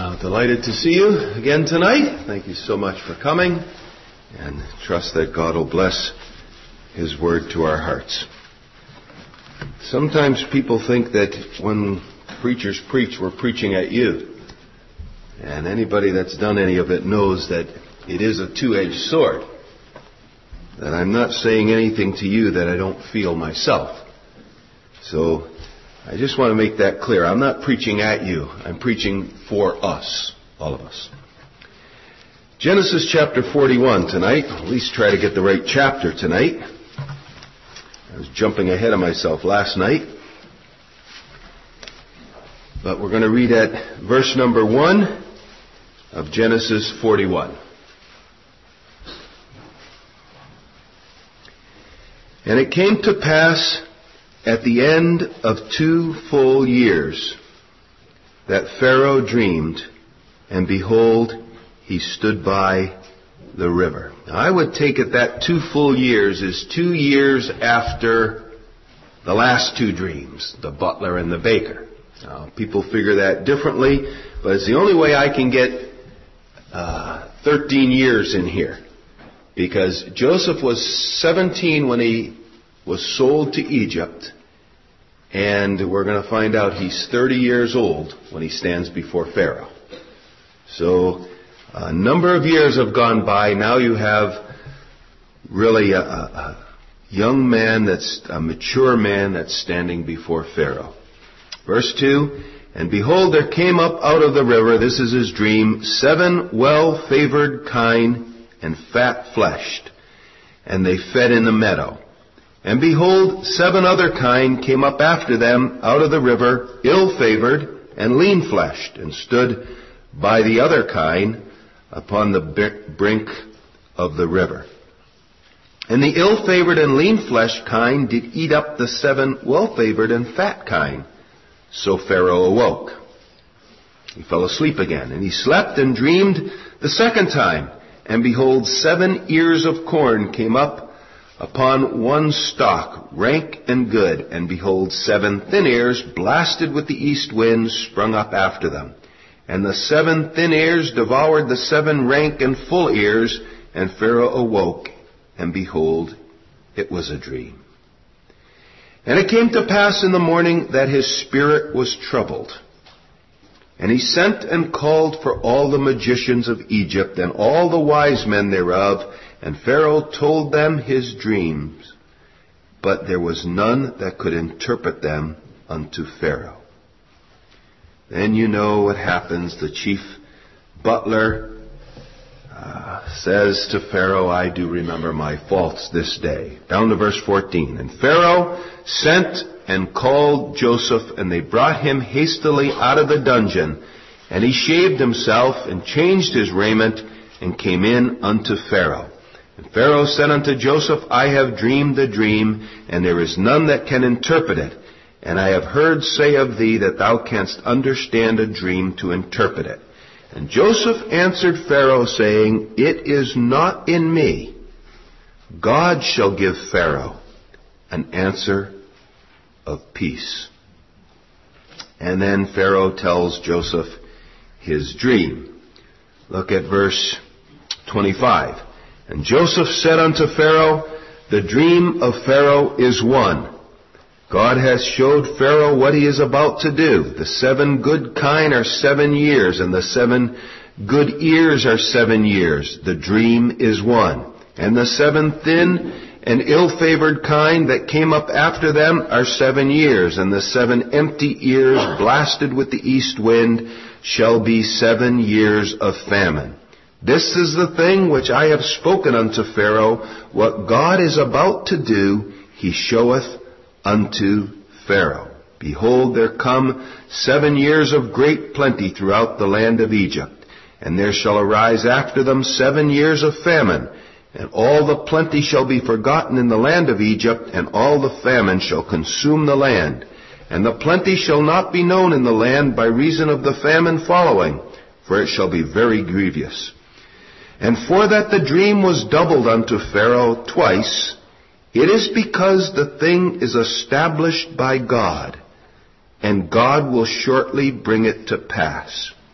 Delighted to see you again tonight. Thank you so much for coming, and trust that God will bless His Word to our hearts. Sometimes people think that when preachers preach, we're preaching at you. And anybody that's done any of it knows that it is a two-edged sword. That I'm not saying anything to you that I don't feel myself. So I just want to make that clear. I'm not preaching at you. I'm preaching for us, all of us. Genesis chapter 41 tonight. At least try to get the right chapter tonight. I was jumping ahead of myself last night. But we're going to read at verse number 1 of Genesis 41. And it came to pass at the end of 2 full years that Pharaoh dreamed, and behold, he stood by the river. Now, I would take it that 2 full years is 2 years after the last 2 dreams, the butler and the baker. Now, people figure that differently, but it's the only way I can get 13 years in here. Because Joseph was 17 when he was sold to Egypt, and we're going to find out he's 30 years old when he stands before Pharaoh. So a number of years have gone by. Now you have really a young man, that's a mature man that's standing before Pharaoh. Verse 2, and behold, there came up out of the river, this is his dream, 7 well-favored kine and fat-fleshed, and they fed in the meadow. And behold, 7 other kine came up after them out of the river, ill-favored and lean-fleshed, and stood by the other kine upon the brink of the river. And the ill-favored and lean-fleshed kine did eat up the 7 well-favored and fat kine. So Pharaoh awoke. He fell asleep again, and he slept and dreamed the second time. And behold, 7 ears of corn came up upon one stalk, rank and good. And behold, 7 thin ears, blasted with the east wind, sprung up after them. And the 7 thin ears devoured the 7 rank and full ears. And Pharaoh awoke, and behold, it was a dream. And it came to pass in the morning that his spirit was troubled. And he sent and called for all the magicians of Egypt and all the wise men thereof. And Pharaoh told them his dreams, but there was none that could interpret them unto Pharaoh. Then you know what happens. The chief butler says to Pharaoh, I do remember my faults this day. Down to verse 14. And Pharaoh sent and called Joseph, and they brought him hastily out of the dungeon. And he shaved himself and changed his raiment and came in unto Pharaoh. And Pharaoh said unto Joseph, I have dreamed the dream, and there is none that can interpret it. And I have heard say of thee that thou canst understand a dream to interpret it. And Joseph answered Pharaoh, saying, It is not in me. God shall give Pharaoh an answer of peace. And then Pharaoh tells Joseph his dream. Look at verse 25. And Joseph said unto Pharaoh, The dream of Pharaoh is one. God hath showed Pharaoh what he is about to do. The 7 good kine are 7 years, and the 7 good ears are 7 years. The dream is one. And the 7 thin and ill-favored kine that came up after them are 7 years, and the 7 empty ears blasted with the east wind shall be 7 years of famine. This is the thing which I have spoken unto Pharaoh. What God is about to do, he showeth unto Pharaoh. Behold, there come 7 years of great plenty throughout the land of Egypt, and there shall arise after them 7 years of famine, and all the plenty shall be forgotten in the land of Egypt, and all the famine shall consume the land. And the plenty shall not be known in the land by reason of the famine following, for it shall be very grievous. And for that the dream was doubled unto Pharaoh twice, it is because the thing is established by God, and God will shortly bring it to pass.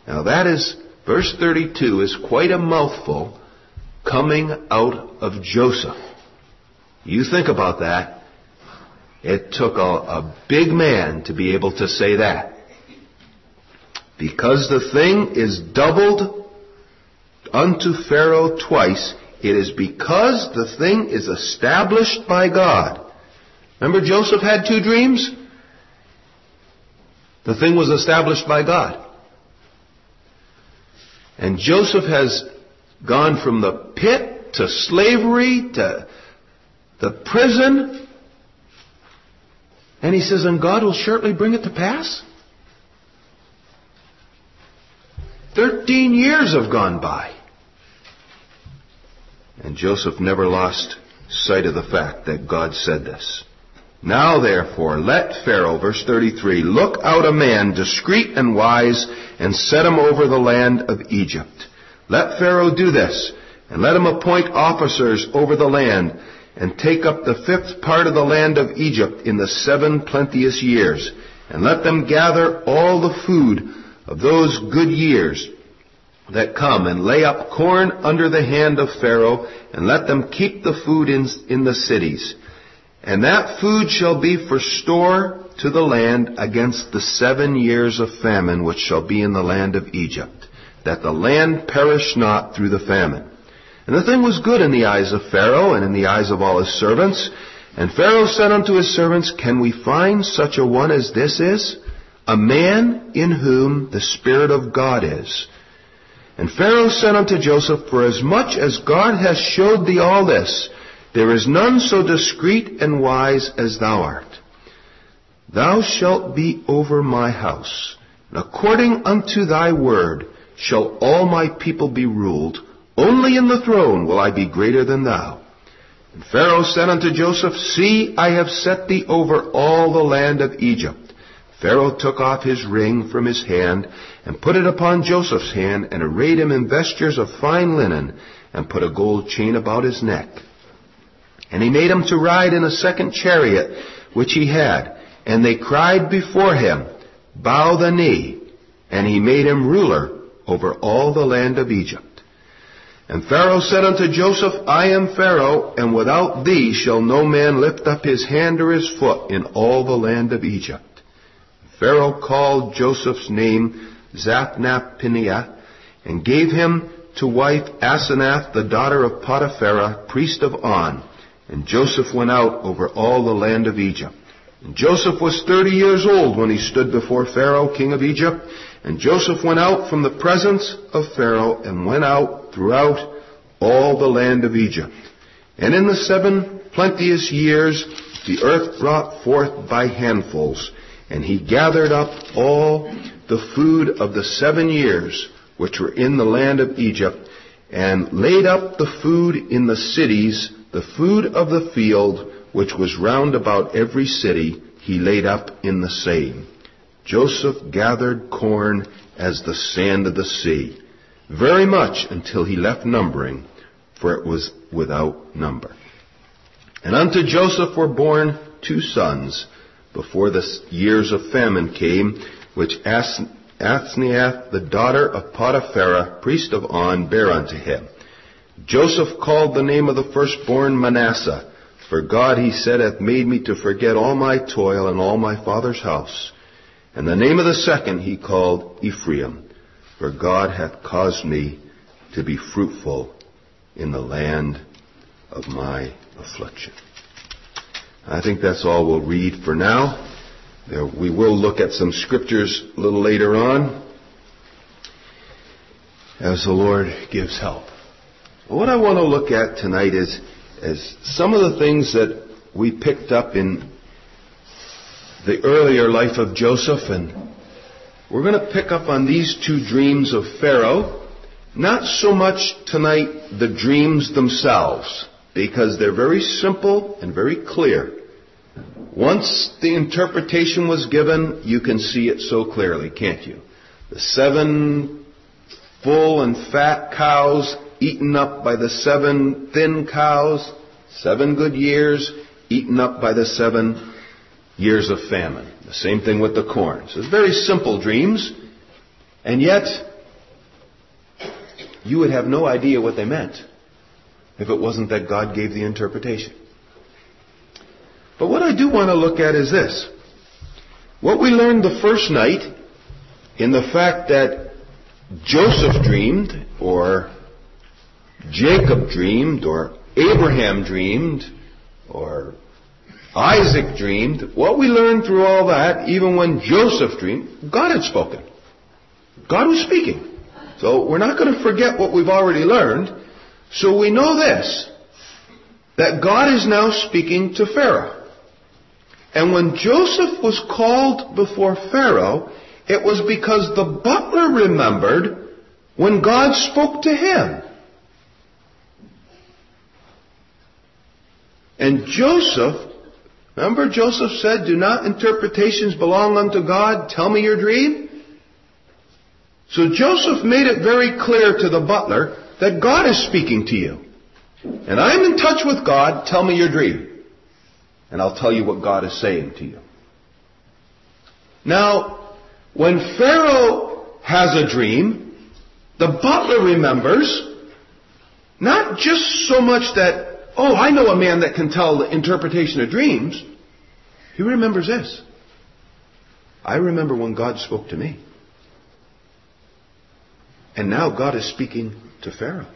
Now that is, verse 32 is quite a mouthful coming out of Joseph. You think about that. It took a big man to be able to say that. Because the thing is doubled unto Pharaoh twice, it is because the thing is established by God. Remember Joseph had 2 dreams? The thing was established by God. And Joseph has gone from the pit to slavery to the prison. And he says, and God will shortly bring it to pass? 13 years have gone by. And Joseph never lost sight of the fact that God said this. Now therefore, let Pharaoh, verse 33, look out a man discreet and wise, and set him over the land of Egypt. Let Pharaoh do this, and let him appoint officers over the land, and take up the 5th part of the land of Egypt in the 7 plenteous years, and let them gather all the food of those good years that come, and lay up corn under the hand of Pharaoh, and let them keep the food in the cities. And that food shall be for store to the land against the 7 years of famine which shall be in the land of Egypt, that the land perish not through the famine. And the thing was good in the eyes of Pharaoh, and in the eyes of all his servants. And Pharaoh said unto his servants, can we find such a one as this is? A man in whom the Spirit of God is. And Pharaoh said unto Joseph, for as much as God hath showed thee all this, there is none so discreet and wise as thou art. Thou shalt be over my house, and according unto thy word shall all my people be ruled. Only in the throne will I be greater than thou. And Pharaoh said unto Joseph, see, I have set thee over all the land of Egypt. Pharaoh took off his ring from his hand, and put it upon Joseph's hand, and arrayed him in vestures of fine linen, and put a gold chain about his neck. And he made him to ride in a 2nd chariot which he had. And they cried before him, bow the knee. And he made him ruler over all the land of Egypt. And Pharaoh said unto Joseph, I am Pharaoh, and without thee shall no man lift up his hand or his foot in all the land of Egypt. Pharaoh called Joseph's name Zaphnath-Paneah, and gave him to wife Asenath, the daughter of Potiphera, priest of On. And Joseph went out over all the land of Egypt. And Joseph was 30 years old when he stood before Pharaoh, king of Egypt. And Joseph went out from the presence of Pharaoh, and went out throughout all the land of Egypt. And in the 7 plenteous years the earth brought forth by handfuls. And he gathered up all the food of the 7 years which were in the land of Egypt, and laid up the food in the cities. The food of the field, which was round about every city, he laid up in the same. Joseph gathered corn as the sand of the sea, very much until he left numbering, for it was without number. And unto Joseph were born 2 sons, before the years of famine came, which Asenath, the daughter of Potiphera, priest of On, bare unto him. Joseph called the name of the firstborn Manasseh, for God, he said, hath made me to forget all my toil and all my father's house. And the name of the second he called Ephraim, for God hath caused me to be fruitful in the land of my affliction. I think that's all we'll read for now. We will look at some scriptures a little later on, as the Lord gives help. What I want to look at tonight is some of the things that we picked up in the earlier life of Joseph, and we're going to pick up on these 2 dreams of Pharaoh. Not so much tonight the dreams themselves, because they're very simple and very clear. Once the interpretation was given, you can see it so clearly, can't you? The 7 full and fat cows eaten up by the 7 thin cows, 7 good years eaten up by the 7 years of famine. The same thing with the corn. So it's very simple dreams, and yet you would have no idea what they meant if it wasn't that God gave the interpretation. But what I do want to look at is this. What we learned the first night in the fact that Joseph dreamed, or Jacob dreamed, or Abraham dreamed, or Isaac dreamed, what we learned through all that, even when Joseph dreamed, God had spoken. God was speaking. So we're not going to forget what we've already learned. So we know this, that God is now speaking to Pharaoh. And when Joseph was called before Pharaoh, it was because the butler remembered when God spoke to him. And Joseph, remember Joseph said, do not interpretations belong unto God? Tell me your dream. So Joseph made it very clear to the butler that God is speaking to you. And I'm in touch with God. Tell me your dream. And I'll tell you what God is saying to you. Now, when Pharaoh has a dream, the butler remembers not just so much that, oh, I know a man that can tell the interpretation of dreams. He remembers this. I remember when God spoke to me. And now God is speaking to Pharaoh.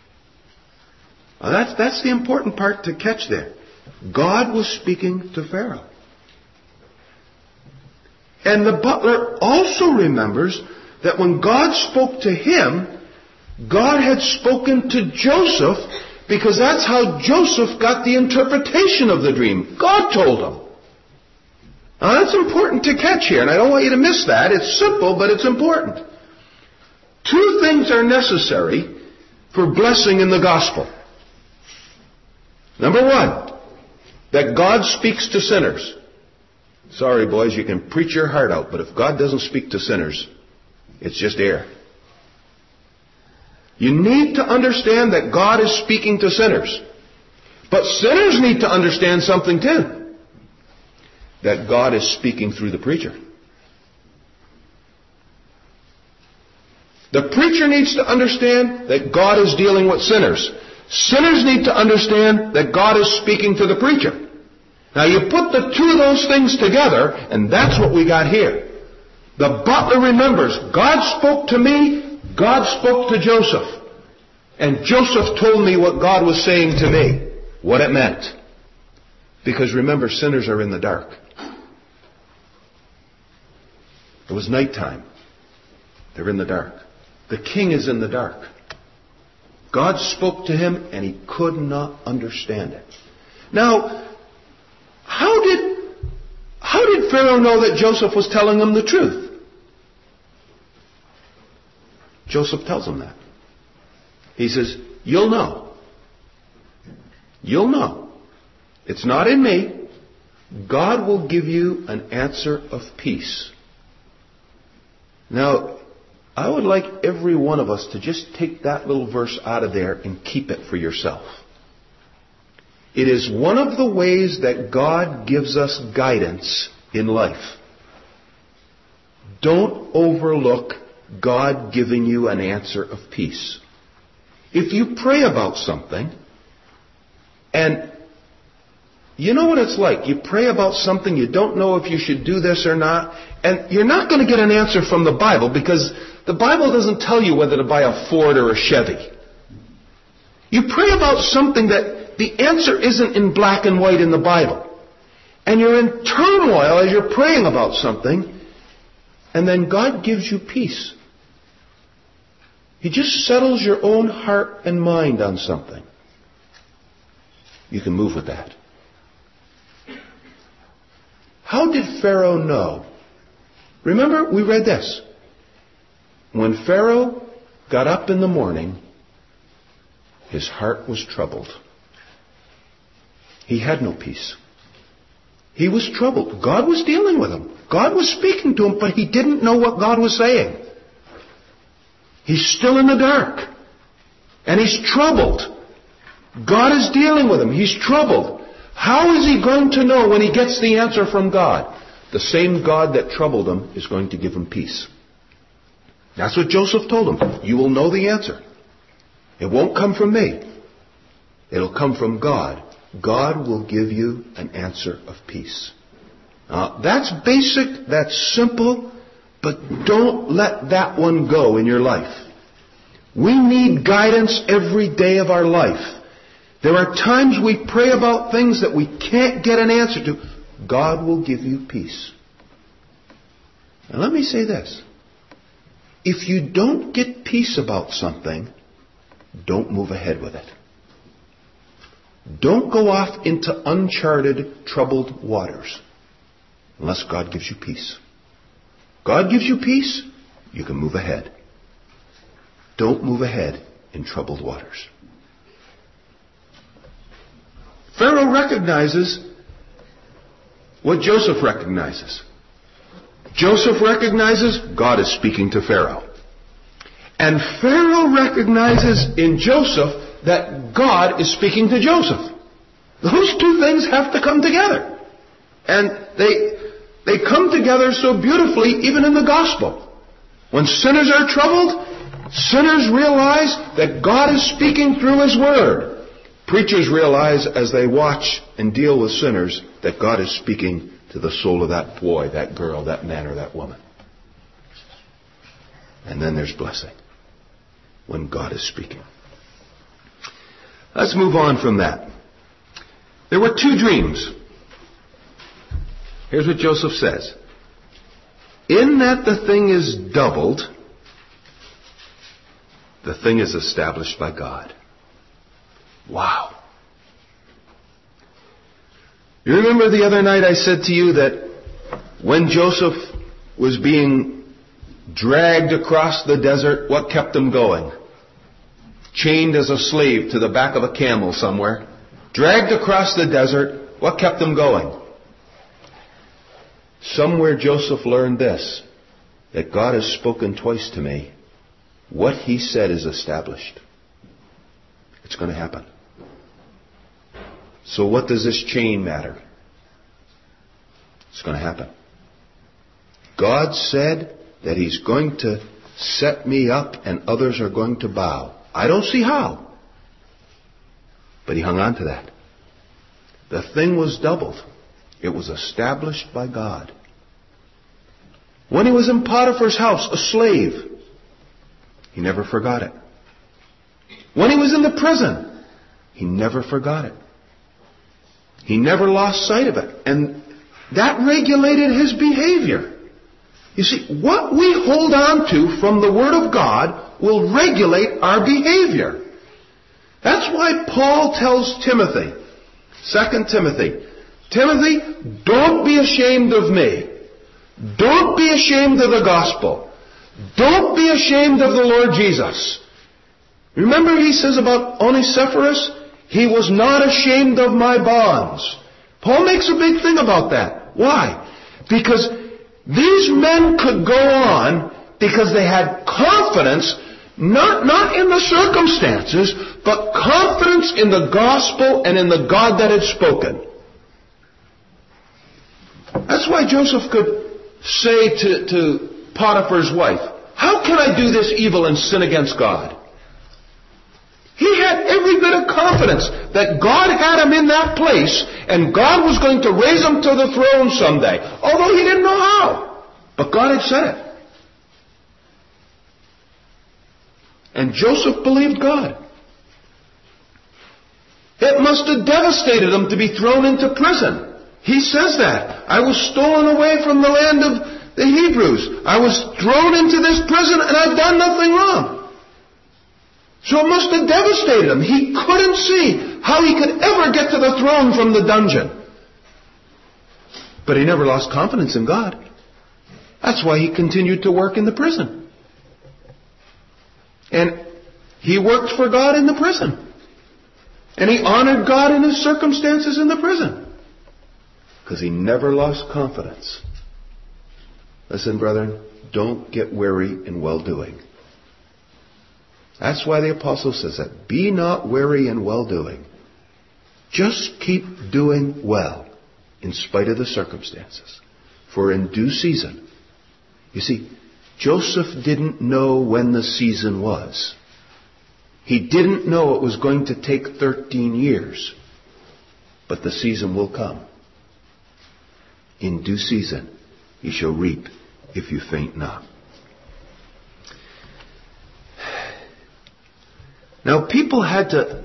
Now that's the important part to catch there. God was speaking to Pharaoh. And the butler also remembers that when God spoke to him, God had spoken to Joseph, because that's how Joseph got the interpretation of the dream. God told him. Now that's important to catch here, and I don't want you to miss that. It's simple, but it's important. Two things are necessary for blessing in the gospel. Number one, that God speaks to sinners. Sorry, boys, you can preach your heart out, but if God doesn't speak to sinners, it's just air. You need to understand that God is speaking to sinners. But sinners need to understand something too. That God is speaking through the preacher. The preacher needs to understand that God is dealing with sinners. Sinners need to understand that God is speaking to the preacher. Now you put the two of those things together, and that's what we got here. The butler remembers, God spoke to me, God spoke to Joseph. And Joseph told me what God was saying to me, what it meant. Because remember, sinners are in the dark. It was nighttime. They're in the dark. The king is in the dark. God spoke to him and he could not understand it. Now, how did Pharaoh know that Joseph was telling him the truth? Joseph tells him that. He says, you'll know. You'll know. It's not in me. God will give you an answer of peace. Now, I would like every one of us to just take that little verse out of there and keep it for yourself. It is one of the ways that God gives us guidance in life. Don't overlook God giving you an answer of peace. If you pray about something, and you know what it's like. You pray about something, you don't know if you should do this or not, and you're not going to get an answer from the Bible, because the Bible doesn't tell you whether to buy a Ford or a Chevy. You pray about something that the answer isn't in black and white in the Bible. And you're in turmoil as you're praying about something, and then God gives you peace. He just settles your own heart and mind on something. You can move with that. How did Pharaoh know? Remember, we read this. When Pharaoh got up in the morning, his heart was troubled. He had no peace. He was troubled. God was dealing with him. God was speaking to him, but he didn't know what God was saying. He's still in the dark. And he's troubled. God is dealing with him. He's troubled. How is he going to know when he gets the answer from God? The same God that troubled him is going to give him peace. That's what Joseph told him. You will know the answer. It won't come from me. It'll come from God. God will give you an answer of peace. That's basic, that's simple, but don't let that one go in your life. We need guidance every day of our life. There are times we pray about things that we can't get an answer to. God will give you peace. Now let me say this. If you don't get peace about something, don't move ahead with it. Don't go off into uncharted, troubled waters unless God gives you peace. God gives you peace, you can move ahead. Don't move ahead in troubled waters. Pharaoh recognizes what Joseph recognizes. Joseph recognizes God is speaking to Pharaoh. And Pharaoh recognizes in Joseph that God is speaking to Joseph. Those two things have to come together. And they come together so beautifully even in the gospel. When sinners are troubled, sinners realize that God is speaking through His Word. Preachers realize as they watch and deal with sinners that God is speaking to the soul of that boy, that girl, that man, or that woman. And then there's blessing when God is speaking. Let's move on from that. There were two dreams. Here's what Joseph says. In that the thing is doubled, the thing is established by God. Wow. You remember the other night I said to you that when Joseph was being dragged across the desert, what kept him going? Chained as a slave to the back of a camel somewhere. Dragged across the desert, what kept him going? Somewhere Joseph learned this, that God has spoken twice to me. What He said is established. It's going to happen. So what does this chain matter? It's going to happen. God said that He's going to set me up and others are going to bow. I don't see how. But He hung on to that. The thing was doubled. It was established by God. When he was in Potiphar's house, a slave, he never forgot it. When he was in the prison, he never forgot it. He never lost sight of it. And that regulated his behavior. You see, what we hold on to from the Word of God will regulate our behavior. That's why Paul tells Timothy, 2 Timothy, Timothy, don't be ashamed of me. Don't be ashamed of the gospel. Don't be ashamed of the Lord Jesus. Remember he says about Onesiphorus, he was not ashamed of my bonds. Paul makes a big thing about that. Why? Because these men could go on because they had confidence, not in the circumstances, but confidence in the gospel and in the God that had spoken. That's why Joseph could say to Potiphar's wife, how can I do this evil and sin against God? He had every bit of confidence that God had him in that place and God was going to raise him to the throne someday, although he didn't know how. But God had said it. And Joseph believed God. It must have devastated him to be thrown into prison. He says that. I was stolen away from the land of the Hebrews. I was thrown into this prison and I've done nothing wrong. So it must have devastated him. He couldn't see how he could ever get to the throne from the dungeon. But he never lost confidence in God. That's why he continued to work in the prison. And he worked for God in the prison. And he honored God in his circumstances in the prison. Because he never lost confidence. Listen, brethren, don't get weary in well-doing. That's why the apostle says that. Be not weary in well-doing. Just keep doing well in spite of the circumstances. For in due season. You see, Joseph didn't know when the season was. He didn't know it was going to take 13 years. But the season will come. In due season, you shall reap if you faint not. Now, people had to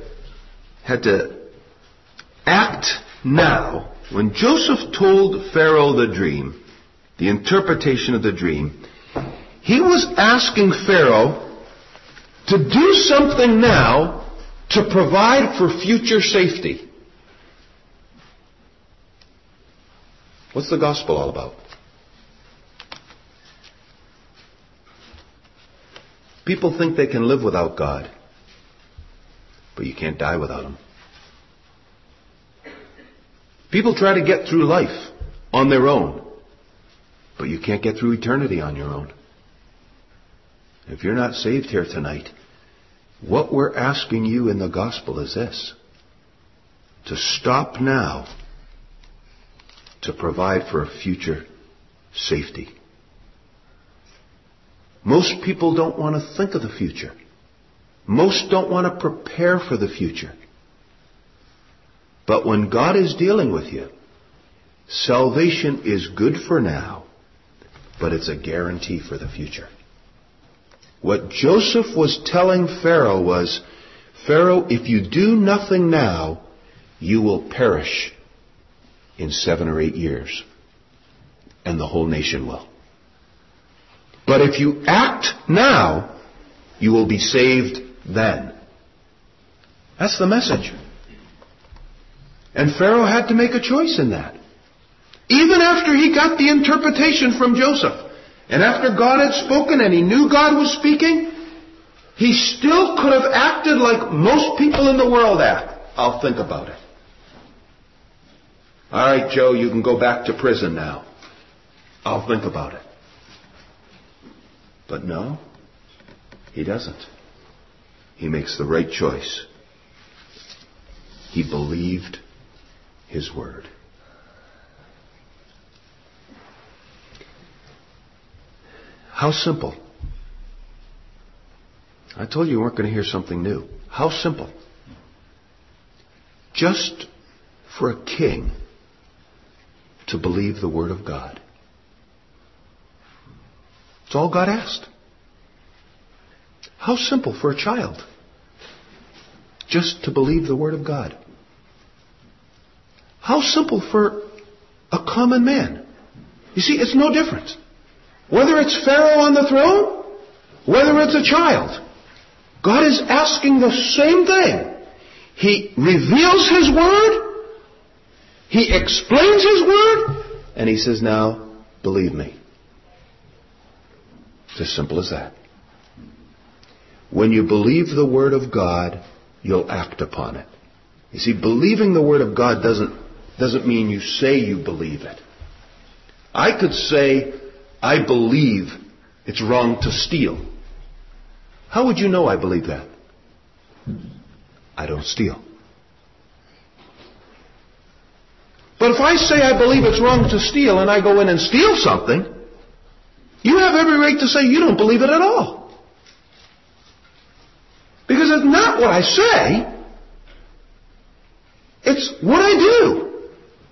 act now. When Joseph told Pharaoh the dream, the interpretation of the dream, he was asking Pharaoh to do something now to provide for future safety. What's the gospel all about? People think they can live without God, but you can't die without Him. People try to get through life on their own, but you can't get through eternity on your own. If you're not saved here tonight, what we're asking you in the gospel is this: to stop now to provide for a future safety. Most people don't want to think of the future. Most don't want to prepare for the future. But when God is dealing with you, salvation is good for now, but it's a guarantee for the future. What Joseph was telling Pharaoh was, Pharaoh, if you do nothing now, you will perish in 7 or 8 years. And the whole nation will. But if you act now, you will be saved then. That's the message. And Pharaoh had to make a choice in that. Even after he got the interpretation from Joseph, and after God had spoken and he knew God was speaking, he still could have acted like most people in the world act. I'll think about it. All right, Joe, you can go back to prison now. I'll think about it. But no, he doesn't. He makes the right choice. He believed his word. How simple. I told you weren't going to hear something new. How simple. Just for a king to believe the word of God. It's all God asked. How simple for a child. Just to believe the word of God. How simple for a common man. You see, it's no different. Whether it's Pharaoh on the throne, whether it's a child, God is asking the same thing. He reveals His word, He explains His word, and He says, now, believe me. It's as simple as that. When you believe the word of God, you'll act upon it. You see, believing the word of God doesn't mean you say you believe it. I could say, I believe it's wrong to steal. How would you know I believe that? I don't steal. But if I say I believe it's wrong to steal and I go in and steal something, you have every right to say you don't believe it at all. Because it's not what I say. It's what I do.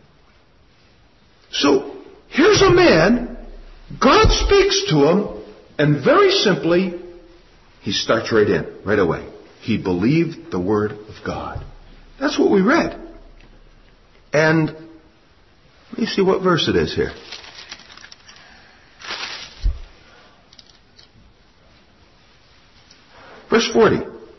So, here's a man, God speaks to him, and very simply, he starts right in, right away. He believed the word of God. That's what we read. And, let me see what verse it is here. Verse 40.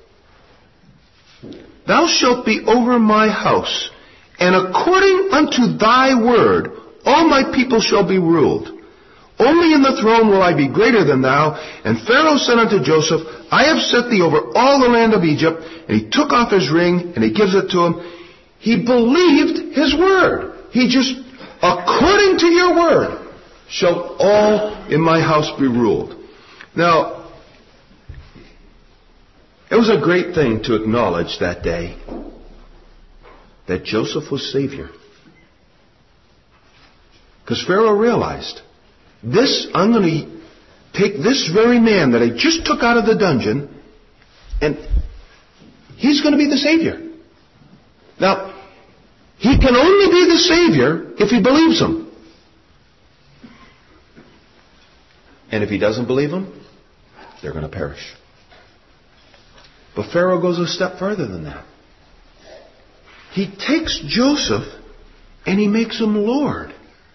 Thou shalt be over my house, and according unto thy word, all my people shall be ruled. Only in the throne will I be greater than thou. And Pharaoh said unto Joseph, I have set thee over all the land of Egypt. And he took off his ring, and he gives it to him. He believed his word. He just, according to your word, shall all in my house be ruled. Now, it was a great thing to acknowledge that day that Joseph was Savior. Because Pharaoh realized, I'm going to take this very man that I just took out of the dungeon, and He's going to be the Savior. Now, He can only be the Savior if he believes Him. And if he doesn't believe Him, they're going to perish. But Pharaoh goes a step further than that. He takes Joseph and he makes him Lord.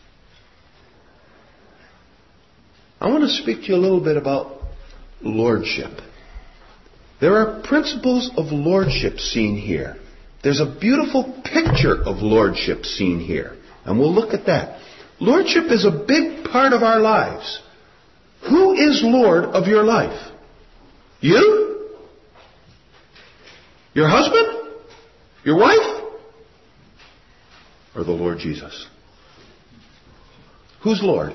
I want to speak to you a little bit about lordship. There are principles of lordship seen here. There's a beautiful picture of lordship seen here. And we'll look at that. Lordship is a big part of our lives. Who is Lord of your life? You? Your husband? Your wife? Or the Lord Jesus? Who's Lord?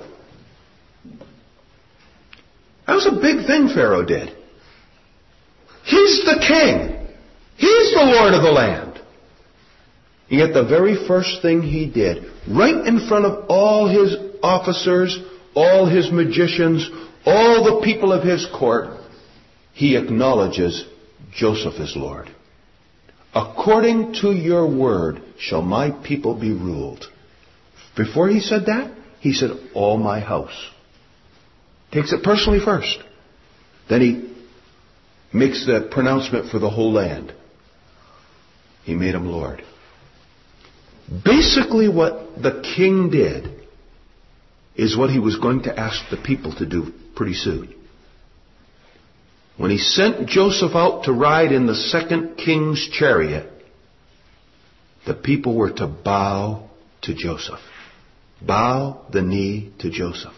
That was a big thing Pharaoh did. He's the king. He's the Lord of the land. And yet the very first thing he did, right in front of all his officers, all his magicians, all the people of his court, he acknowledges Joseph as Lord. According to your word shall my people be ruled. Before he said that, he said, all my house. Takes it personally first. Then he makes the pronouncement for the whole land. He made him Lord. Basically what the king did is what he was going to ask the people to do pretty soon. When he sent Joseph out to ride in the second king's chariot, the people were to bow to Joseph. Bow the knee to Joseph.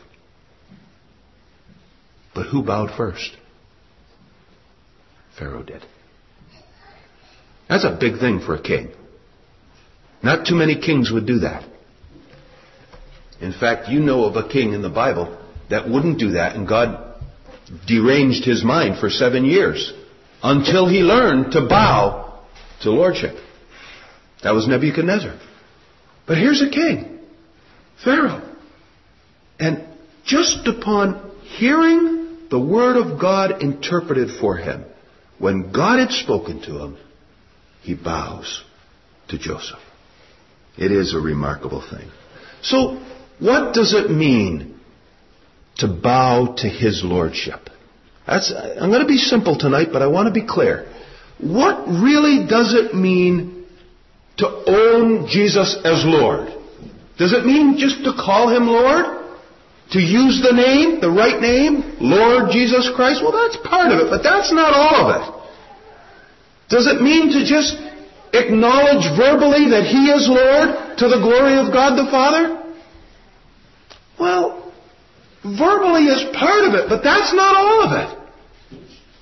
But who bowed first? Pharaoh did. That's a big thing for a king. Not too many kings would do that. In fact, you know of a king in the Bible that wouldn't do that, and God deranged his mind for 7 years until he learned to bow to lordship. That was Nebuchadnezzar. But here's a king, Pharaoh. And just upon hearing the word of God interpreted for him, when God had spoken to him, he bows to Joseph. It is a remarkable thing. So, what does it mean to bow to his lordship? I'm going to be simple tonight, but I want to be clear. What really does it mean to own Jesus as Lord? Does it mean just to call him Lord? To use the name, the right name, Lord Jesus Christ? Well, that's part of it, but that's not all of it. Does it mean to just acknowledge verbally that he is Lord to the glory of God the Father? Well, verbally is part of it, but that's not all of it.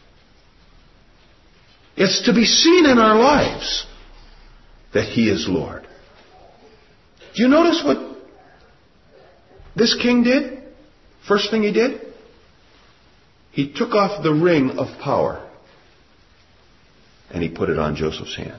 It's to be seen in our lives that he is Lord. Do you notice what this king did? First thing he did? He took off the ring of power and he put it on Joseph's hand.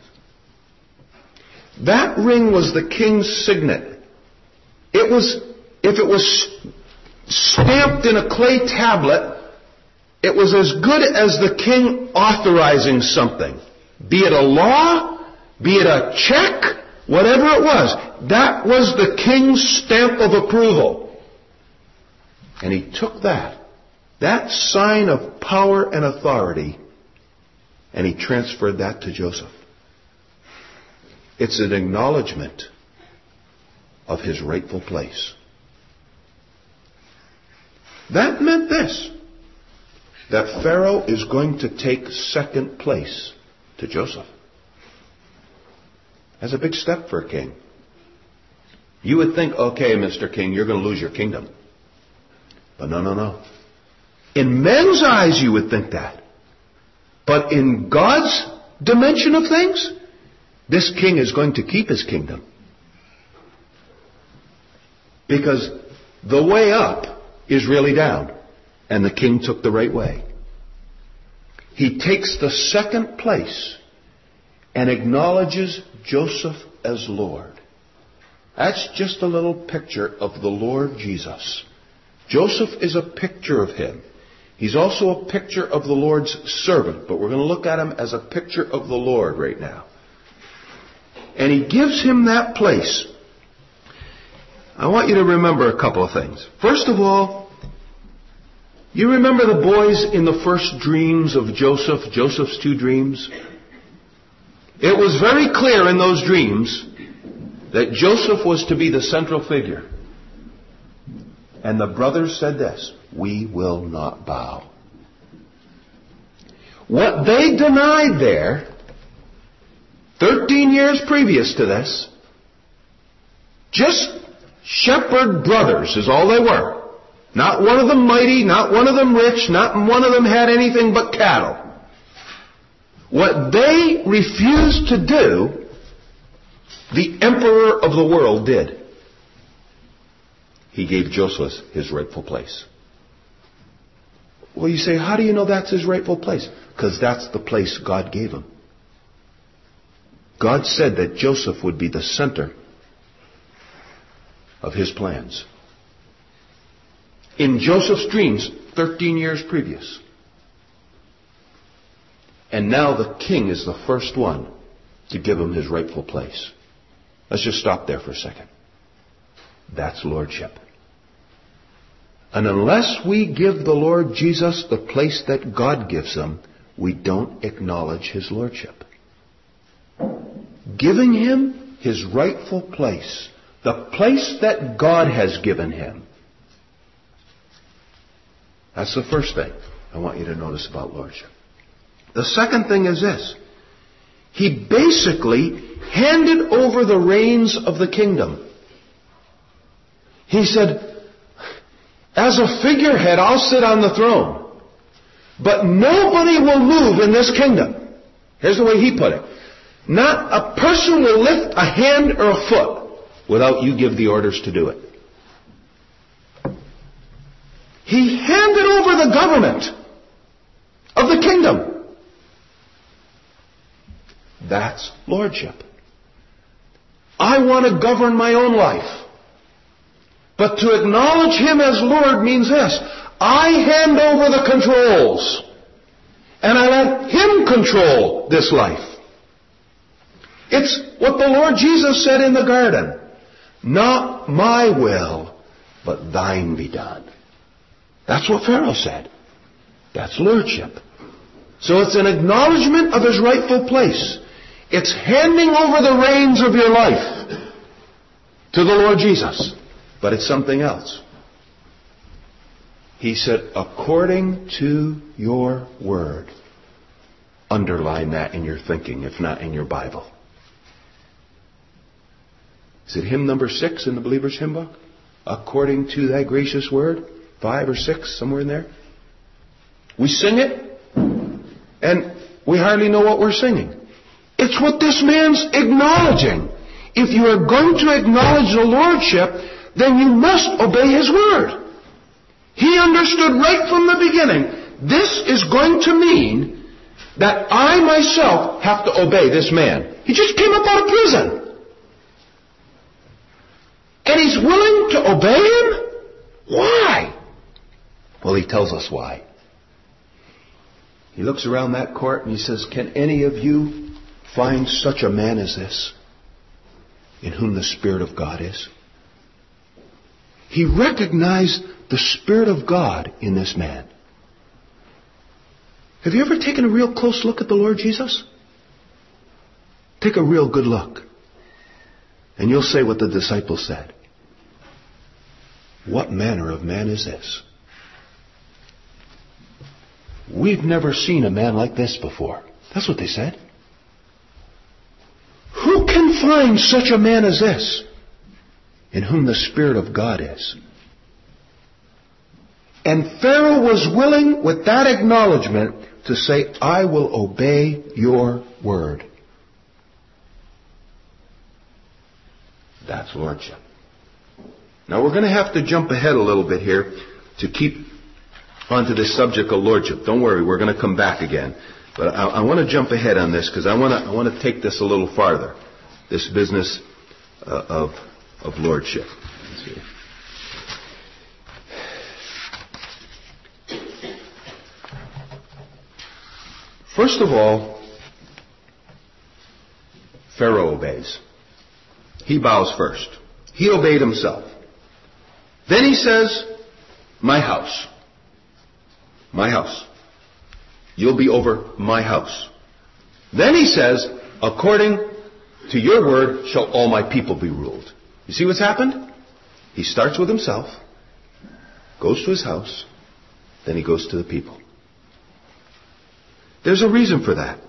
That ring was the king's signet. It was, if it was stamped in a clay tablet, it was as good as the king authorizing something. Be it a law, be it a check, whatever it was. That was the king's stamp of approval. And he took that sign of power and authority, and he transferred that to Joseph. It's an acknowledgement of his rightful place. That meant this, that Pharaoh is going to take second place to Joseph. That's a big step for a king. You would think, okay, Mr. King, you're going to lose your kingdom. But no. In men's eyes, you would think that. But in God's dimension of things, this king is going to keep his kingdom. Because the way up is really down. And the king took the right way. He takes the second place and acknowledges Joseph as Lord. That's just a little picture of the Lord Jesus. Joseph is a picture of him. He's also a picture of the Lord's servant, but we're going to look at him as a picture of the Lord right now. And he gives him that place. I want you to remember a couple of things. First of all, you remember the boys in the first dreams of Joseph, Joseph's 2 dreams? It was very clear in those dreams that Joseph was to be the central figure. And the brothers said this, we will not bow. What they denied there, 13 years previous to this, just shepherd brothers is all they were. Not one of them mighty, not one of them rich, not one of them had anything but cattle. What they refused to do, the emperor of the world did. He gave Joseph his rightful place. Well, you say, how do you know that's his rightful place? Because that's the place God gave him. God said that Joseph would be the center of his plans. In Joseph's dreams, 13 years previous. And now the king is the first one to give him his rightful place. Let's just stop there for a second. That's lordship. And unless we give the Lord Jesus the place that God gives him, we don't acknowledge his lordship. Giving him his rightful place, the place that God has given him. That's the first thing I want you to notice about lordship. The second thing is this. He basically handed over the reins of the kingdom. He said, as a figurehead, I'll sit on the throne. But nobody will move in this kingdom. Here's the way he put it. Not a person will lift a hand or a foot without you give the orders to do it. He handed over the government of the kingdom. That's lordship. I want to govern my own life. But to acknowledge him as Lord means this. I hand over the controls. And I let him control this life. It's what the Lord Jesus said in the garden. Not my will, but thine be done. That's what Pharaoh said. That's lordship. So it's an acknowledgement of his rightful place. It's handing over the reins of your life to the Lord Jesus. But it's something else. He said, according to your word. Underline that in your thinking, if not in your Bible. Is it hymn number 6 in the Believer's Hymn Book? According to thy gracious word? 5 or 6, somewhere in there. We sing it, and we hardly know what we're singing. It's what this man's acknowledging. If you are going to acknowledge the lordship, then you must obey his word. He understood right from the beginning, this is going to mean that I myself have to obey this man. He just came up out of prison. And he's willing to obey him? Why? Well, he tells us why. He looks around that court and he says, can any of you find such a man as this, in whom the Spirit of God is? He recognized the Spirit of God in this man. Have you ever taken a real close look at the Lord Jesus? Take a real good look. And you'll say what the disciples said. What manner of man is this? We've never seen a man like this before. That's what they said. Who can find such a man as this, in whom the Spirit of God is? And Pharaoh was willing, with that acknowledgement, to say, I will obey your word. That's lordship. Now we're going to have to jump ahead a little bit here to keep onto this subject of lordship. Don't worry, we're going to come back again. But I want to jump ahead on this because I want to take this a little farther. This business of lordship. Let's see. First of all, Pharaoh obeys. He bows first. He obeyed himself. Then he says, my house. My house. You'll be over my house. Then he says, according to your word shall all my people be ruled. You see what's happened? He starts with himself, goes to his house, then he goes to the people. There's a reason for that.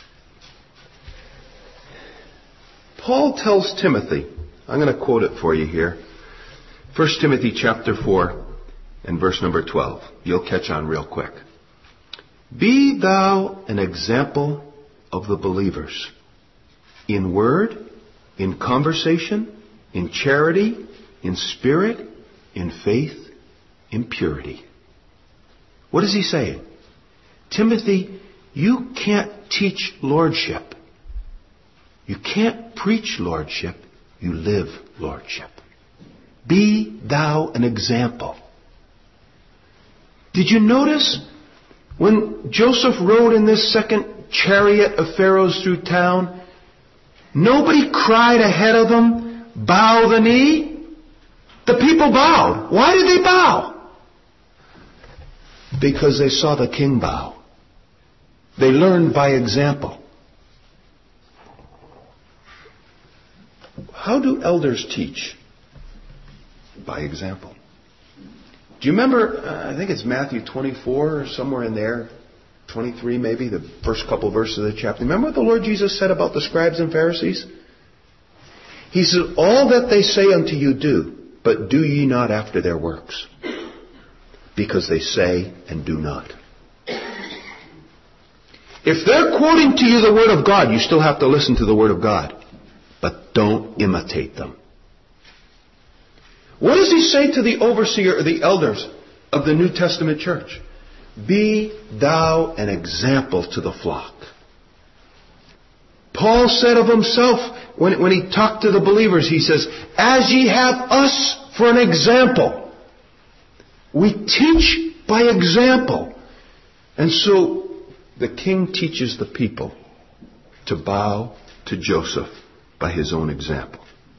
Paul tells Timothy, I'm going to quote it for you here, 1 Timothy chapter 4 and verse number 12. You'll catch on real quick. Be thou an example of the believers in word, in conversation, in charity, in spirit, in faith, in purity. What is he saying? Timothy, you can't teach lordship. You can't preach lordship. You live lordship. Be thou an example. Did you notice when Joseph rode in this second chariot of Pharaoh's through town, nobody cried ahead of him, bow the knee? The people bowed. Why did they bow? Because they saw the king bow. They learned by example. How do elders teach? By example. Do you remember, I think it's Matthew 24 or somewhere in there, 23 maybe, the first couple verses of the chapter. Remember what the Lord Jesus said about the scribes and Pharisees? He said, all that they say unto you do, but do ye not after their works, because they say and do not. If they're quoting to you the Word of God, you still have to listen to the Word of God. But don't imitate them. What does he say to the overseer or the elders of the New Testament church? Be thou an example to the flock. Paul said of himself, when he talked to the believers, he says, as ye have us for an example. We teach by example. And so the king teaches the people to bow to Joseph by his own example.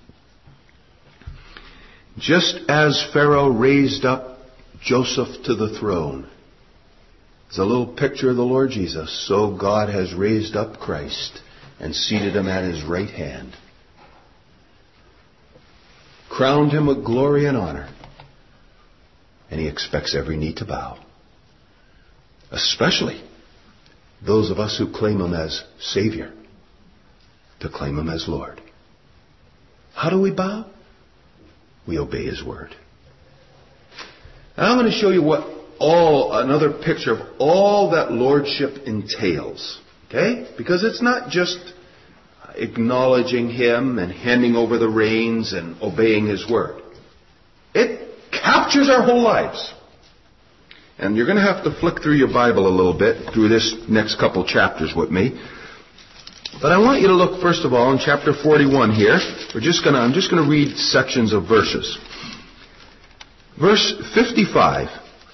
Just as Pharaoh raised up Joseph to the throne, it's a little picture of the Lord Jesus, so God has raised up Christ and seated him at his right hand, crowned him with glory and honor, and he expects every knee to bow, especially those of us who claim him as Savior, to claim him as Lord. How do we bow? We obey his word. Now I'm going to show you another picture of all that lordship entails. Okay? Because it's not just acknowledging him and handing over the reins and obeying his word. It captures our whole lives. And you're going to have to flick through your Bible a little bit through this next couple chapters with me. But I want you to look first of all in chapter 41 here. I'm just going to read sections of verses. Verse 55.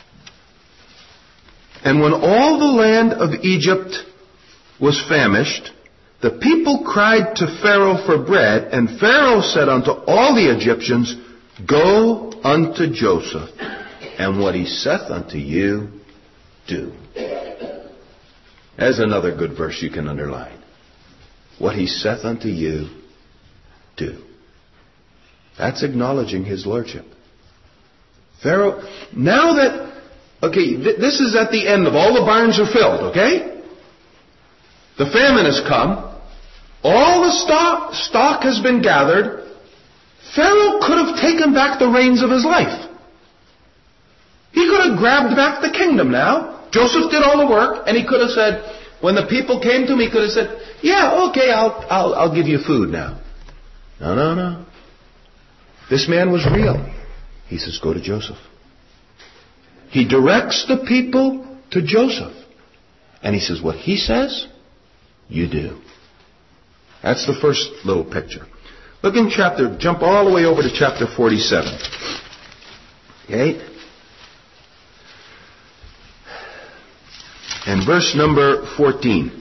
And when all the land of Egypt was famished, the people cried to Pharaoh for bread, and Pharaoh said unto all the Egyptians, go unto Joseph, and what he saith unto you, do. There's another good verse you can underline. What he saith unto you, do. That's acknowledging his lordship. Pharaoh, now that, this is at the end of all the barns are filled, okay? The famine has come. All the stock has been gathered. Pharaoh could have taken back the reins of his life. He could have grabbed back the kingdom now. Joseph did all the work, and he could have said, when the people came to him, he could have said, yeah, okay, I'll give you food now. No. This man was real. He says, go to Joseph. He directs the people to Joseph. And he says, what he says, you do. That's the first little picture. Look in jump all the way over to chapter 47. Okay? and verse number 14.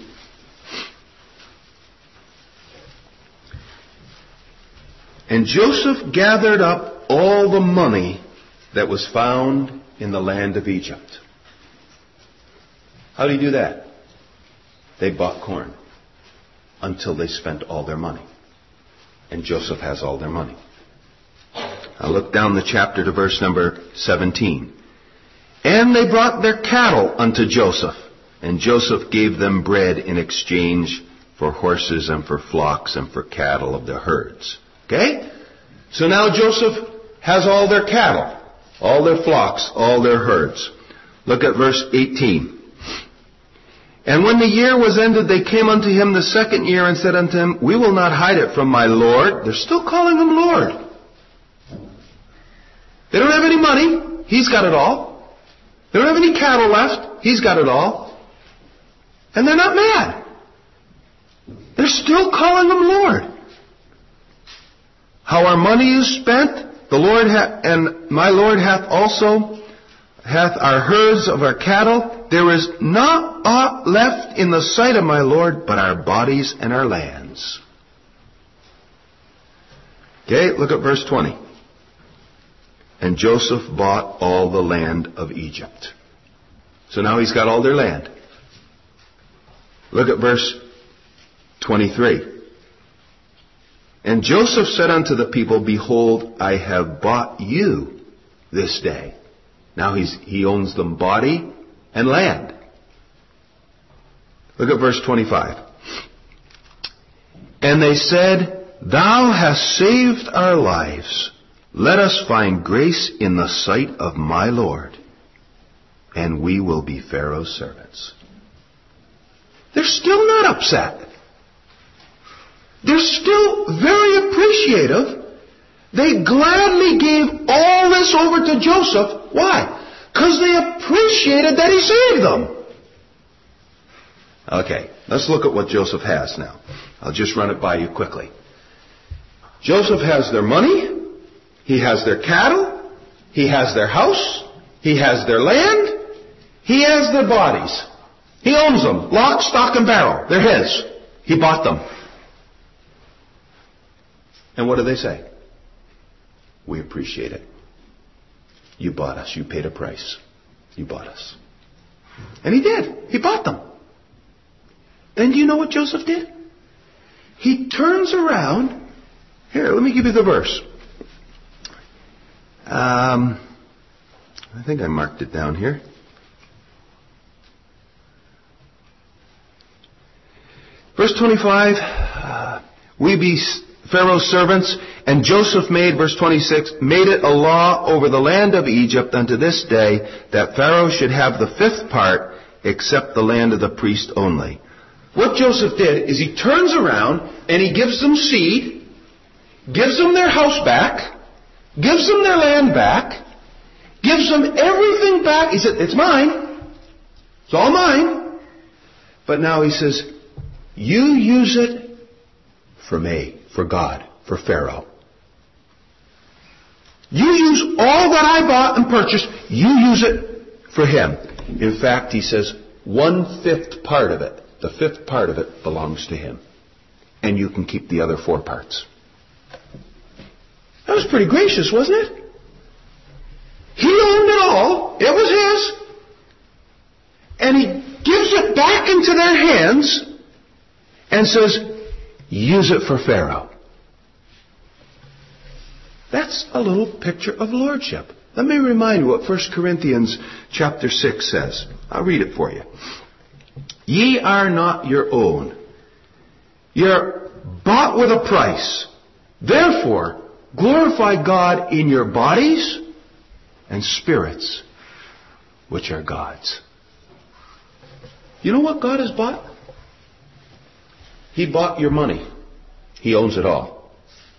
And Joseph gathered up all the money that was found in the land of Egypt. How do you do that? They bought corn until they spent all their money. And Joseph has all their money. Now look down the chapter to verse number 17. And they brought their cattle unto Joseph, and Joseph gave them bread in exchange for horses and for flocks and for cattle of the herds. Okay? So now Joseph has all their cattle, all their flocks, all their herds. Look at verse 18. And when the year was ended, they came unto him the second year and said unto him, We will not hide it from my Lord. They're still calling him Lord. They don't have any money. He's got it all. They don't have any cattle left. He's got it all. And they're not mad. They're still calling him Lord. How our money is spent, the Lord and my Lord hath our herds of our cattle. There is not aught left in the sight of my Lord but our bodies and our lands. Okay, look at verse 20. And Joseph bought all the land of Egypt. So now he's got all their land. Look at verse 23. And Joseph said unto the people, Behold, I have bought you this day. Now he owns them body and land. Look at verse 25. And they said, Thou hast saved our lives. Let us find grace in the sight of my Lord, and we will be Pharaoh's servants. They're still not upset. They're still very appreciative. They gladly gave all this over to Joseph. Why? Because they appreciated that he saved them. Okay, let's look at what Joseph has now. I'll just run it by you quickly. Joseph has their money. He has their cattle. He has their house. He has their land. He has their bodies. He owns them. Lock, stock, and barrel. They're his. He bought them. And what do they say? We appreciate it. You bought us. You paid a price. You bought us. And he did. He bought them. Then do you know what Joseph did? He turns around. Here, let me give you the verse. I think I marked it down here. Verse 25, we be Pharaoh's servants, and Joseph made, verse 26, made it a law over the land of Egypt unto this day that Pharaoh should have the 5th part except the land of the priest only. What Joseph did is he turns around and he gives them seed, gives them their house back, gives them their land back, gives them everything back. He said, it's mine. It's all mine. But now he says, you use it for me, for God, for Pharaoh. You use all that I bought and purchased, you use it for him. In fact, he says, 1/5 part of it, the 5th part of it belongs to him. And you can keep the other 4 parts. That was pretty gracious, wasn't it? He owned it all. It was his. And he gives it back into their hands and says, use it for Pharaoh. That's a little picture of lordship. Let me remind you what 1 Corinthians chapter 6 says. I'll read it for you. Ye are not your own. You're bought with a price. Therefore, glorify God in your bodies and spirits, which are God's. You know what God has bought? He bought your money. He owns it all.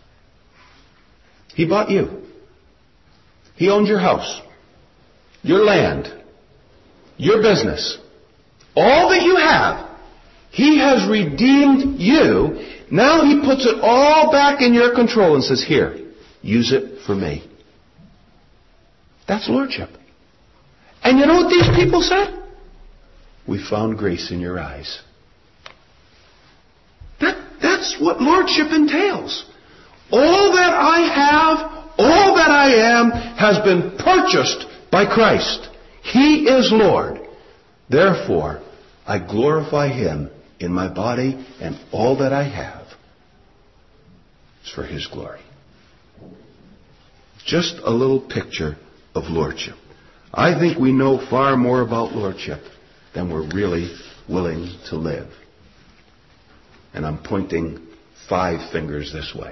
He bought you. He owns your house, your land, your business. All that you have, He has redeemed you. Now He puts it all back in your control and says, here, use it for me. That's lordship. And you know what these people said? we found grace in your eyes. That's what lordship entails. All that I have, all that I am, has been purchased by Christ. He is Lord. Therefore, I glorify Him in my body, and all that I have is for His glory. Just a little picture of lordship. I think we know far more about lordship than we're really willing to live. And I'm pointing 5 fingers this way.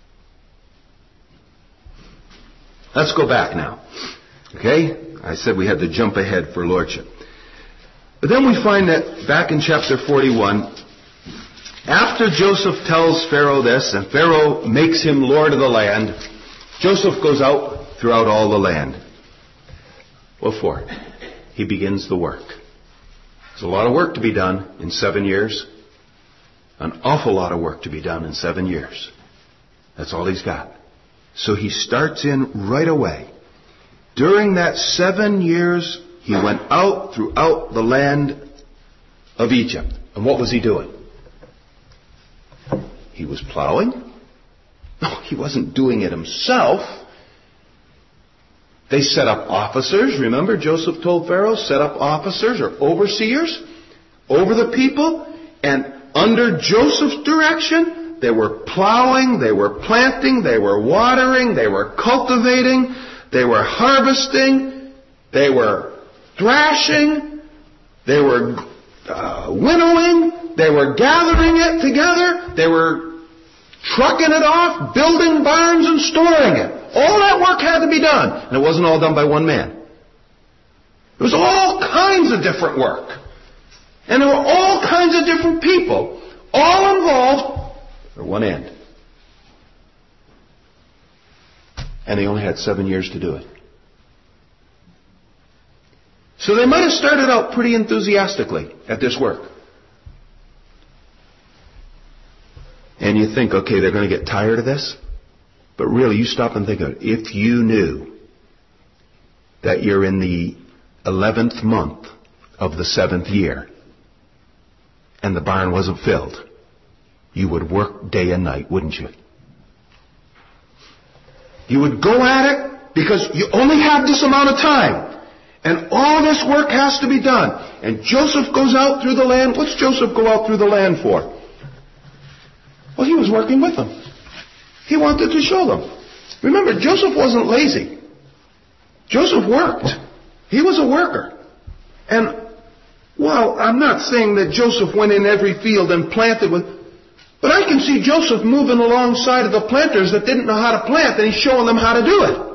Let's go back now. Okay? I said we had to jump ahead for lordship. But then we find that back in chapter 41, after Joseph tells Pharaoh this, and Pharaoh makes him lord of the land, Joseph goes out throughout all the land. What for? He begins the work. There's a lot of work to be done in 7 years. An awful lot of work to be done in 7 years. That's all he's got. So he starts in right away. During that 7 years, he went out throughout the land of Egypt. And what was he doing? He was plowing. No, he wasn't doing it himself. They set up officers. Remember, Joseph told Pharaoh, set up officers or overseers over the people. And under Joseph's direction, they were plowing, they were planting, they were watering, they were cultivating, they were harvesting, they were thrashing, they were winnowing, they were gathering it together, they were trucking it off, building barns and storing it. All that work had to be done. And it wasn't all done by one man. It was all kinds of different work. And there were all kinds of different people, all involved for one end. And they only had 7 years to do it. So they might have started out pretty enthusiastically at this work. And you think, okay, they're going to get tired of this? But really, you stop and think of it. If you knew that you're in the 11th month of the 7th year, and the barn wasn't filled, you would work day and night, wouldn't you? You would go at it because you only have this amount of time. And all this work has to be done. And Joseph goes out through the land. What's Joseph go out through the land for? Well, he was working with them. He wanted to show them. Remember, Joseph wasn't lazy. Joseph worked. He was a worker. And well, I'm not saying that Joseph went in every field and planted with, but I can see Joseph moving alongside of the planters that didn't know how to plant, and he's showing them how to do it.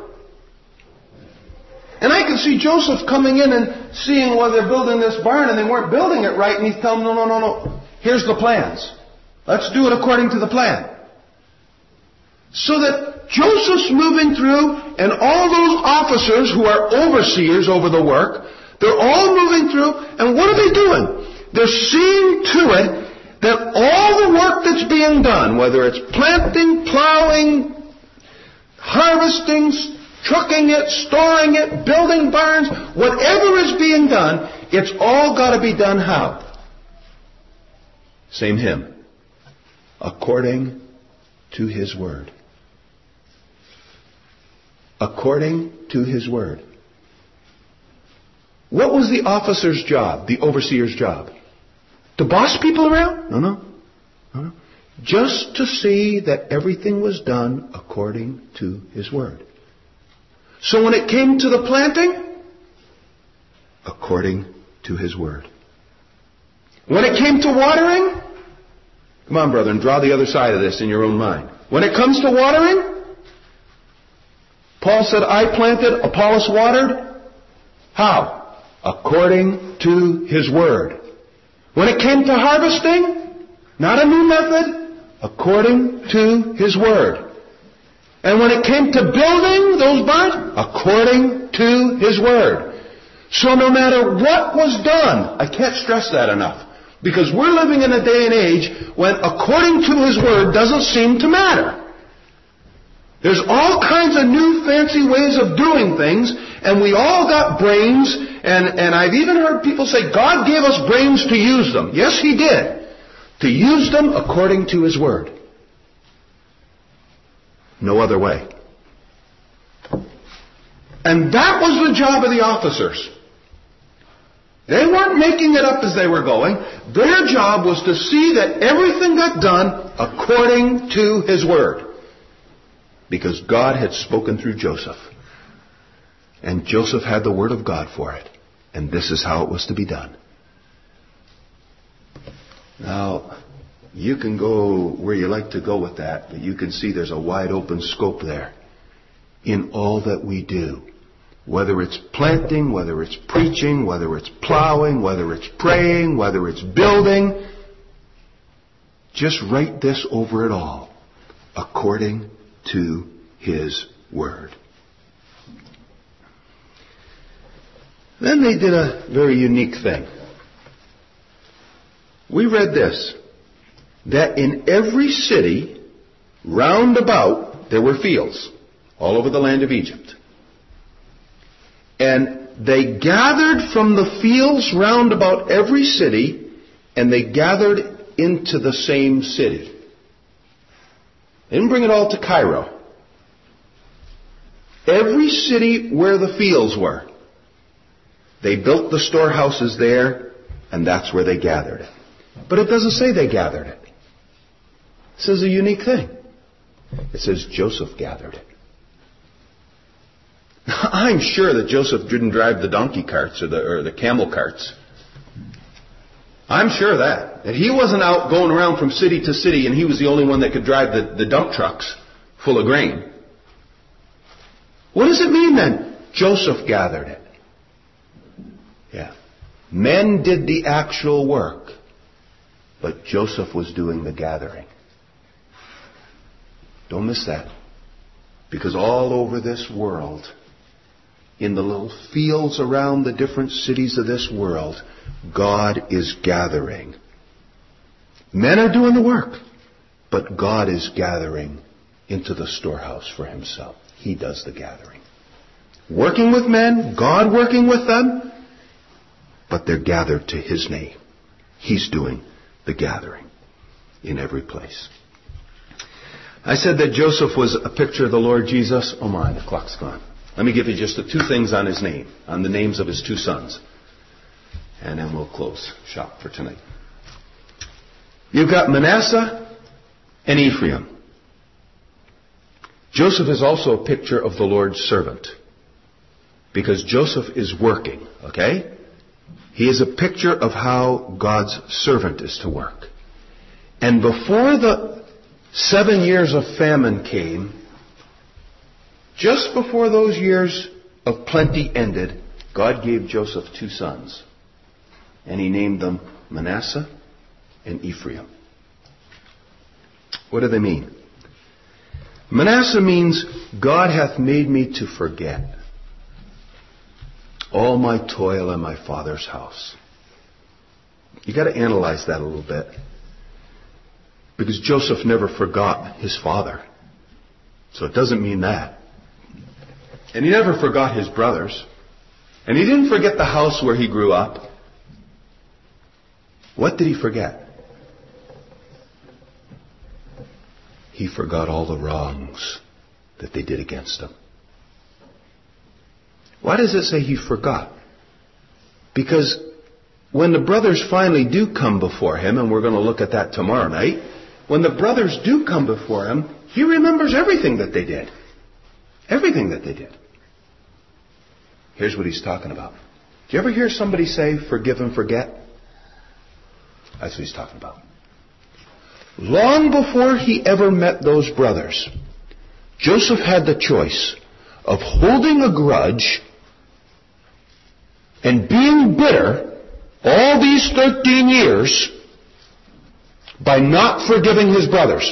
And I can see Joseph coming in and seeing while they're building this barn and they weren't building it right, and he's telling them, no. Here's the plans. Let's do it according to the plan. So that Joseph's moving through, and all those officers who are overseers over the work, they're all moving through, and what are they doing? They're seeing to it that all the work that's being done, whether it's planting, plowing, harvesting, trucking it, storing it, building barns, whatever is being done, it's all got to be done how? Same hymn. According to His Word. According to His Word. What was the officer's job, the overseer's job? To boss people around? No. Just to see that everything was done according to His Word. So when it came to the planting, according to His Word. When it came to watering, come on, brethren, draw the other side of this in your own mind. When it comes to watering, Paul said, I planted, Apollos watered. How? According to His Word. When it came to harvesting, not a new method, according to His Word. And when it came to building those barns, according to His Word. So no matter what was done, I can't stress that enough, because we're living in a day and age when according to His Word doesn't seem to matter. There's all kinds of new fancy ways of doing things, and we all got brains, and I've even heard people say, God gave us brains to use them. Yes, He did. To use them according to His Word. No other way. And that was the job of the officers. They weren't making it up as they were going. Their job was to see that everything got done according to His Word. Because God had spoken through Joseph. And Joseph had the Word of God for it. And this is how it was to be done. Now, you can go where you like to go with that, but you can see there's a wide open scope there in all that we do. Whether it's planting, whether it's preaching, whether it's plowing, whether it's praying, whether it's building. Just write this over it all. According to His Word. Then they did a very unique thing. We read this, that in every city round about there were fields all over the land of Egypt. And they gathered from the fields round about every city, and they gathered into the same city. They didn't bring it all to Cairo. Every city where the fields were, they built the storehouses there, and that's where they gathered it. But it doesn't say they gathered it. It says a unique thing. It says Joseph gathered it. I'm sure that Joseph didn't drive the donkey carts or the camel carts. I'm sure that he wasn't out going around from city to city and he was the only one that could drive the dump trucks full of grain. What does it mean then? Joseph gathered it. Yeah. Men did the actual work, but Joseph was doing the gathering. Don't miss that. Because all over this world, in the little fields around the different cities of this world, God is gathering. Men are doing the work, but God is gathering into the storehouse for Himself. He does the gathering. Working with men, God working with them, but they're gathered to His name. He's doing the gathering in every place. I said that Joseph was a picture of the Lord Jesus. Oh my, the clock's gone. Let me give you just the two things on his name, on the names of his two sons. And then we'll close shop for tonight. You've got Manasseh and Ephraim. Joseph is also a picture of the Lord's servant. Because Joseph is working, okay? He is a picture of how God's servant is to work. And before the 7 years of famine came, just before those years of plenty ended, God gave Joseph two sons. And He named them Manasseh and Ephraim. What do they mean? Manasseh means, God hath made me to forget all my toil in my father's house. You got to analyze that a little bit. Because Joseph never forgot his father. So it doesn't mean that. And he never forgot his brothers. And he didn't forget the house where he grew up. What did he forget? He forgot all the wrongs that they did against him. Why does it say he forgot? Because when the brothers finally do come before him, and we're going to look at that tomorrow night, when the brothers do come before him, he remembers everything that they did. Everything that they did. Here's what he's talking about. Do you ever hear somebody say, forgive and forget? That's what he's talking about. Long before he ever met those brothers, Joseph had the choice of holding a grudge and being bitter all these 13 years by not forgiving his brothers.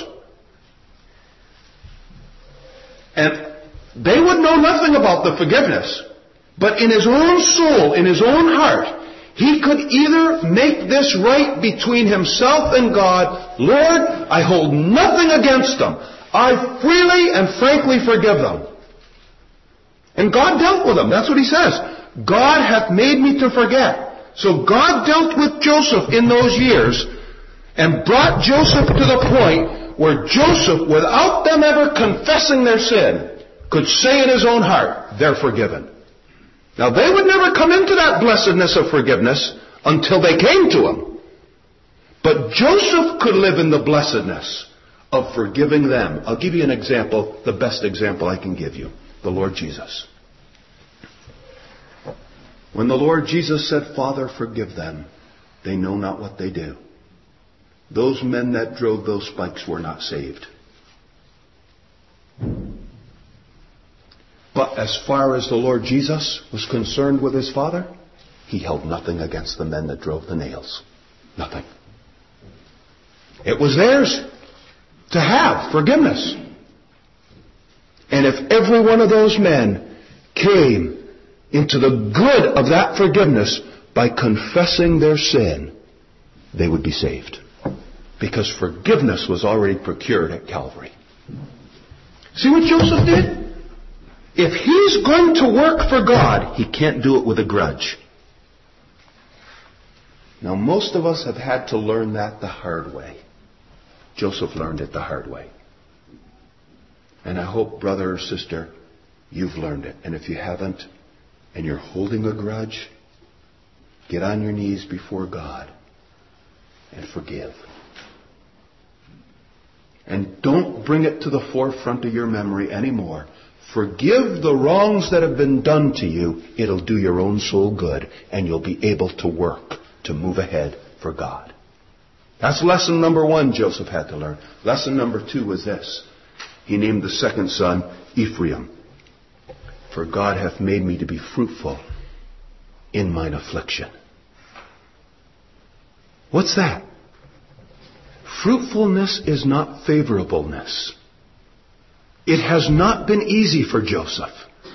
And they would know nothing about the forgiveness. But in his own soul, in his own heart, he could either make this right between himself and God. Lord, I hold nothing against them. I freely and frankly forgive them. And God dealt with them. That's what he says. God hath made me to forget. So God dealt with Joseph in those years and brought Joseph to the point where Joseph, without them ever confessing their sin, could say in his own heart, they're forgiven. Now they would never come into that blessedness of forgiveness until they came to him. But Joseph could live in the blessedness of forgiving them. I'll give you an example, the best example I can give you. The Lord Jesus. When the Lord Jesus said, Father, forgive them, they know not what they do. Those men that drove those spikes were not saved. But as far as the Lord Jesus was concerned with his Father, he held nothing against the men that drove the nails. Nothing. It was theirs to have forgiveness. And if every one of those men came into the good of that forgiveness by confessing their sin, they would be saved. Because forgiveness was already procured at Calvary. See what Joseph did? If he's going to work for God, he can't do it with a grudge. Now, most of us have had to learn that the hard way. Joseph learned it the hard way. And I hope, brother or sister, you've learned it. And if you haven't, and you're holding a grudge, get on your knees before God and forgive. And don't bring it to the forefront of your memory anymore. Forgive the wrongs that have been done to you. It'll do your own soul good, and you'll be able to work to move ahead for God. That's lesson number 1 Joseph had to learn. Lesson number 2 was this. He named the second son Ephraim. For God hath made me to be fruitful in mine affliction. What's that? Fruitfulness is not favorableness. It has not been easy for Joseph.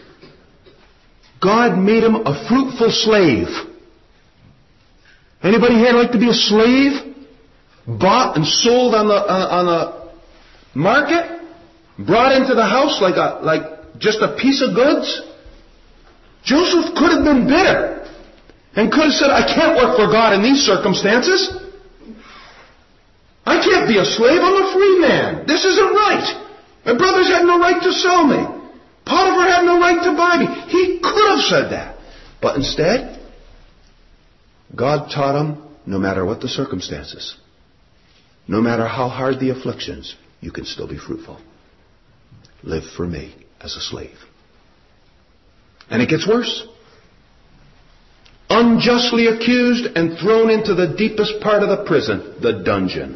God made him a fruitful slave. Anybody here like to be a slave? Bought and sold on the market? Brought into the house like just a piece of goods? Joseph could have been bitter and could have said, I can't work for God in these circumstances. I can't be a slave. I'm a free man. This isn't right. My brothers had no right to sell me. Potiphar had no right to buy me. He could have said that. But instead, God taught him, no matter what the circumstances, no matter how hard the afflictions, you can still be fruitful. Live for me as a slave. And it gets worse. Unjustly accused and thrown into the deepest part of the prison, the dungeon.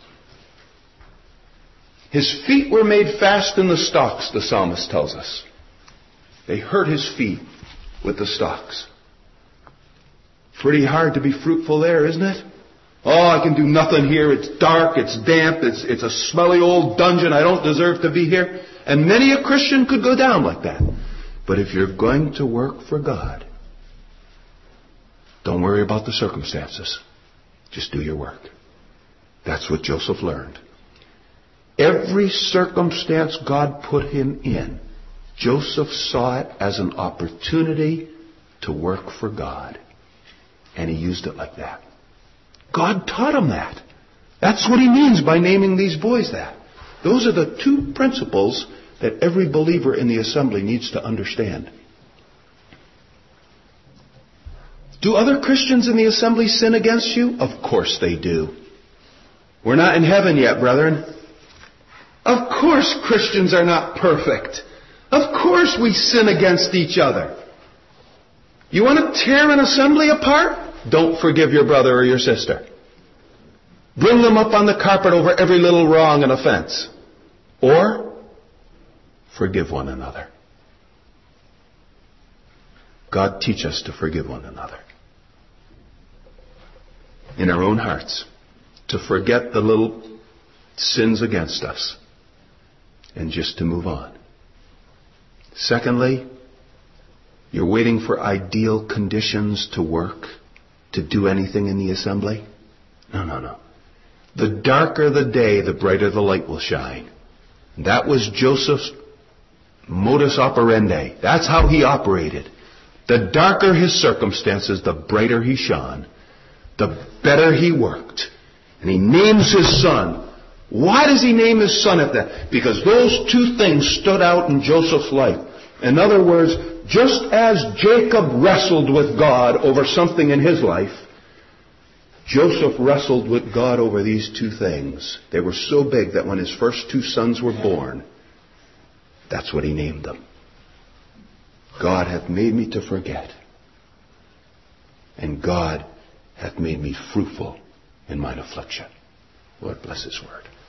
His feet were made fast in the stocks, the psalmist tells us. They hurt his feet with the stocks. Pretty hard to be fruitful there, isn't it? Oh, I can do nothing here. It's dark, it's damp, it's a smelly old dungeon. I don't deserve to be here. And many a Christian could go down like that. But if you're going to work for God, don't worry about the circumstances. Just do your work. That's what Joseph learned. Every circumstance God put him in, Joseph saw it as an opportunity to work for God. And he used it like that. God taught him that. That's what he means by naming these boys that. Those are the 2 principles that every believer in the assembly needs to understand. Do other Christians in the assembly sin against you? Of course they do. We're not in heaven yet, brethren. Of course Christians are not perfect. Of course we sin against each other. You want to tear an assembly apart? Don't forgive your brother or your sister. Bring them up on the carpet over every little wrong and offense. Or forgive one another. God teach us to forgive one another. In our own hearts. To forget the little sins against us. And just to move on. Secondly, you're waiting for ideal conditions to work, to do anything in the assembly? No. The darker the day, the brighter the light will shine. That was Joseph's modus operandi. That's how he operated. The darker his circumstances, the brighter he shone, the better he worked. And he names his son. Why does he name his son at that? Because those two things stood out in Joseph's life. In other words, just as Jacob wrestled with God over something in his life, Joseph wrestled with God over these two things. They were so big that when his first two sons were born, that's what he named them. God hath made me to forget, and God hath made me fruitful in mine affliction. Lord bless his word.